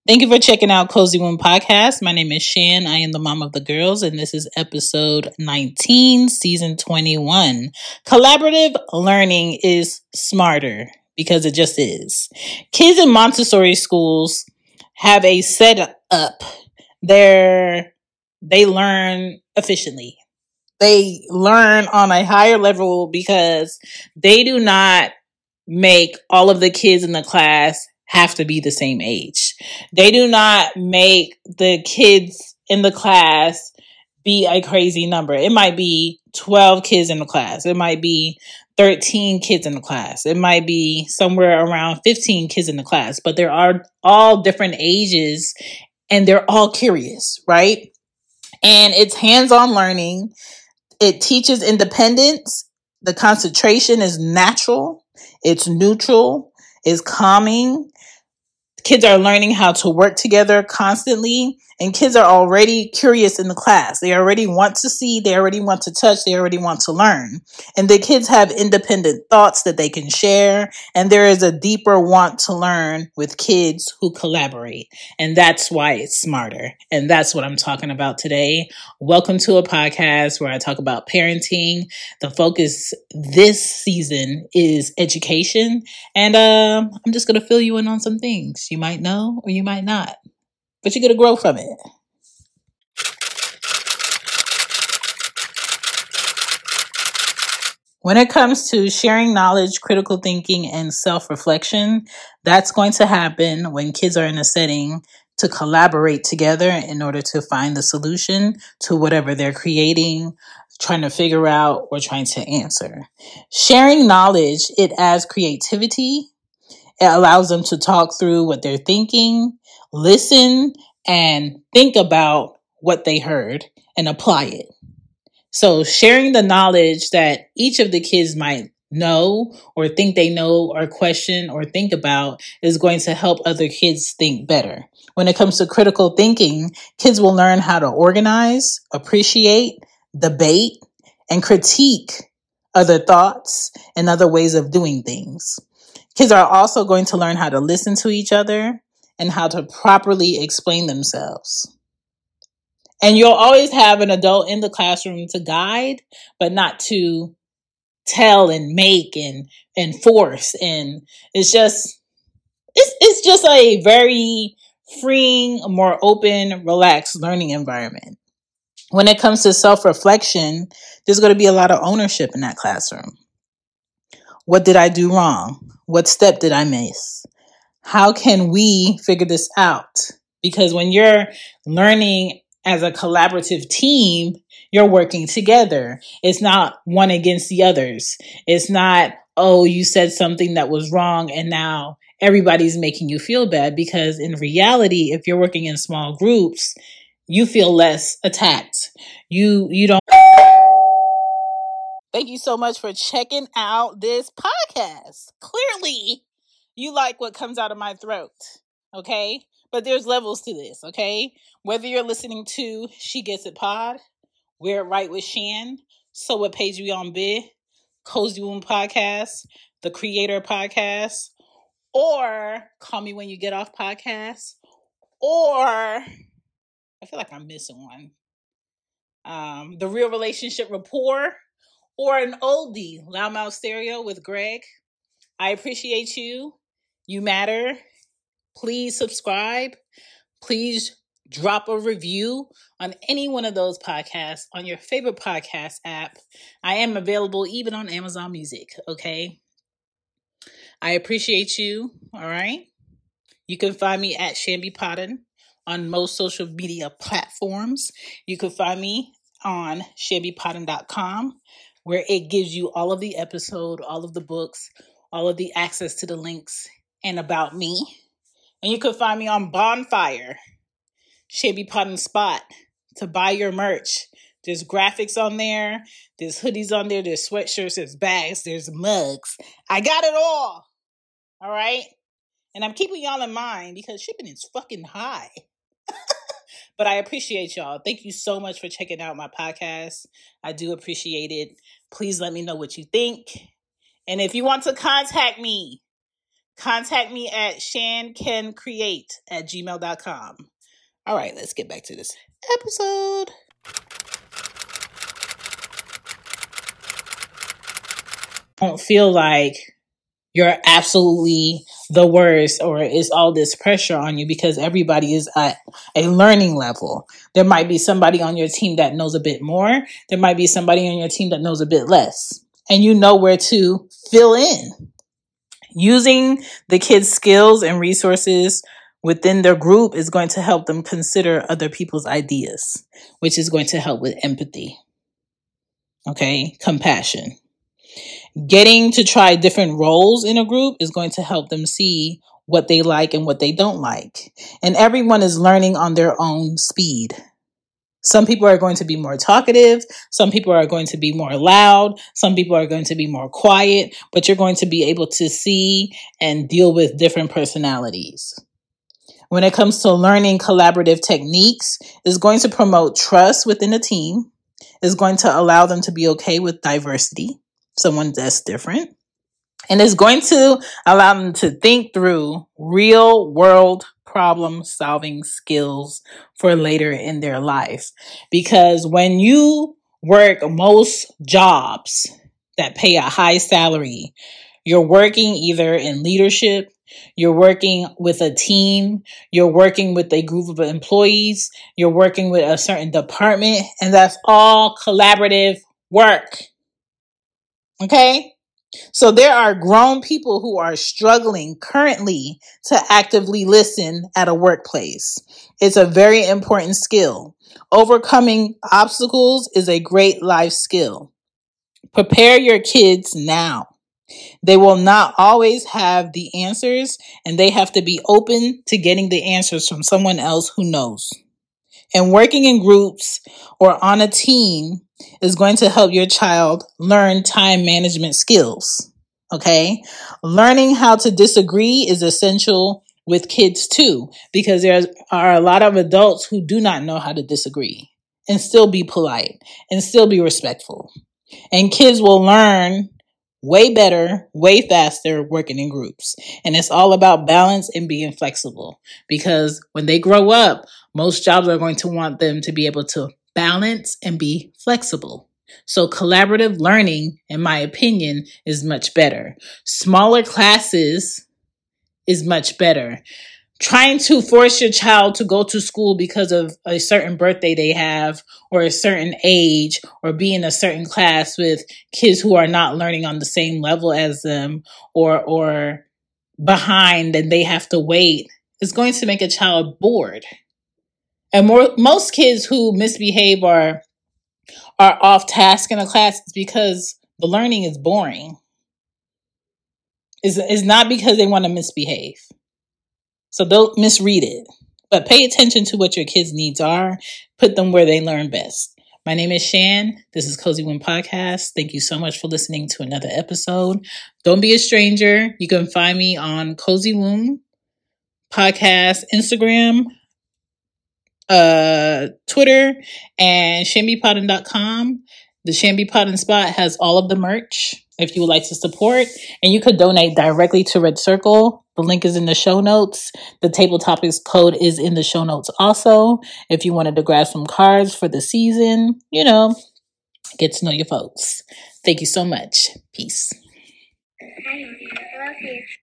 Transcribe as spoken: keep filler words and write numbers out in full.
Thank you for checking out Cozy Womb Podcast. My name is Shan. I am the mom of the girls, and this is episode nineteen, season twenty-one. Collaborative learning is smarter because it just is. Kids in Montessori schools have a setup. They're, they learn efficiently. They learn on a higher level because they do not make all of the kids in the class have to be the same age. They do not make the kids in the class be a crazy number. It might be twelve kids in the class. It might be thirteen kids in the class. It might be somewhere around fifteen kids in the class, but there are all different ages and they're all curious, right? And it's hands-on learning. It teaches independence. The concentration is natural. It's neutral. It's calming. Kids are learning how to work together constantly, and kids are already curious in the class. They already want to see, they already want to touch, they already want to learn. And the kids have independent thoughts that they can share, and there is a deeper want to learn with kids who collaborate. And that's why it's smarter. And that's what I'm talking about today. Welcome to a podcast where I talk about parenting. The focus this season is education, and uh, I'm just going to fill you in on some things you might know or you might not, but you're going to grow from it. When it comes to sharing knowledge, critical thinking, and self-reflection, that's going to happen when kids are in a setting to collaborate together in order to find the solution to whatever they're creating, trying to figure out, or trying to answer. Sharing knowledge, it adds creativity. It allows them to talk through what they're thinking, listen, and think about what they heard and apply it. So sharing the knowledge that each of the kids might know or think they know or question or think about is going to help other kids think better. When it comes to critical thinking, kids will learn how to organize, appreciate, debate, and critique other thoughts and other ways of doing things. Kids are also going to learn how to listen to each other and how to properly explain themselves. And you'll always have an adult in the classroom to guide, but not to tell and make and enforce. And it's just, it's, it's just a very freeing, more open, relaxed learning environment. When it comes to self-reflection, there's going to be a lot of ownership in that classroom. What did I do wrong? What step did I miss? How can we figure this out? Because when you're learning as a collaborative team, you're working together. It's not one against the others. It's not, oh, you said something that was wrong and now everybody's making you feel bad. Because in reality, if you're working in small groups, you feel less attacked. You, you don't. Thank you so much for checking out this podcast. Clearly, you like what comes out of my throat, okay? But there's levels to this, okay? Whether you're listening to She Gets It Pod, Wear It Right with Shan, So What Page We On Bid, Cozy Womb Podcast, The Creator Podcast, or Call Me When You Get Off Podcast, or I feel like I'm missing one. Um, The Real Relationship Rapport, or an oldie, Loudmouth Stereo with Greg. I appreciate you. You matter. Please subscribe. Please drop a review on any one of those podcasts on your favorite podcast app. I am available even on Amazon Music, okay? I appreciate you, all right? You can find me at Shambi Potton on most social media platforms. You can find me on shambi potton dot com, where it gives you all of the episode, all of the books, all of the access to the links, and about me. And you can find me on Bonfire, Shambi Potton Spot, to buy your merch. There's graphics on there. There's hoodies on there. There's sweatshirts. There's bags. There's mugs. I got it all. All right? And I'm keeping y'all in mind because shipping is fucking high. But I appreciate y'all. Thank you so much for checking out my podcast. I do appreciate it. Please let me know what you think. And if you want to contact me, Contact me at shancancreate at gmail dot com. All right, let's get back to this episode. Don't feel like you're absolutely the worst or it's all this pressure on you, because everybody is at a learning level. There might be somebody on your team that knows a bit more. There might be somebody on your team that knows a bit less. And you know where to fill in. Using the kids' skills and resources within their group is going to help them consider other people's ideas, which is going to help with empathy. Okay, compassion. Getting to try different roles in a group is going to help them see what they like and what they don't like. And everyone is learning on their own speed. Some people are going to be more talkative. Some people are going to be more loud. Some people are going to be more quiet, but you're going to be able to see and deal with different personalities. When it comes to learning collaborative techniques, it's going to promote trust within a team. It's going to allow them to be okay with diversity, someone that's different. And it's going to allow them to think through real world problem solving skills for later in their life. Because when you work most jobs that pay a high salary, you're working either in leadership, you're working with a team, you're working with a group of employees, you're working with a certain department, and that's all collaborative work. Okay? So there are grown people who are struggling currently to actively listen at a workplace. It's a very important skill. Overcoming obstacles is a great life skill. Prepare your kids now. They will not always have the answers, and they have to be open to getting the answers from someone else who knows. And working in groups or on a team is going to help your child learn time management skills. Okay? Learning how to disagree is essential with kids too, because there are a lot of adults who do not know how to disagree and still be polite and still be respectful. And kids will learn way better, way faster working in groups. And it's all about balance and being flexible, because when they grow up, most jobs are going to want them to be able to balance and be flexible. So collaborative learning, in my opinion, is much better. Smaller classes is much better. Trying to force your child to go to school because of a certain birthday they have or a certain age, or be in a certain class with kids who are not learning on the same level as them, or or behind and they have to wait, is going to make a child bored. And more, most kids who misbehave are are off task in a class because the learning is boring. It's, it's not because they want to misbehave. So don't misread it, but pay attention to what your kids' needs are. Put them where they learn best. My name is Shan. This is Cozy Womb Podcast. Thank you so much for listening to another episode. Don't be a stranger. You can find me on Cozy Womb Podcast, Instagram, uh, Twitter, and shambi podden dot com. The Shambi Podden spot has all of the merch if you would like to support, and you could donate directly to Red Circle. The link is in the show notes. The Table Topics code is in the show notes also. If you wanted to grab some cards for the season, you know, get to know your folks. Thank you so much. Peace. I love you.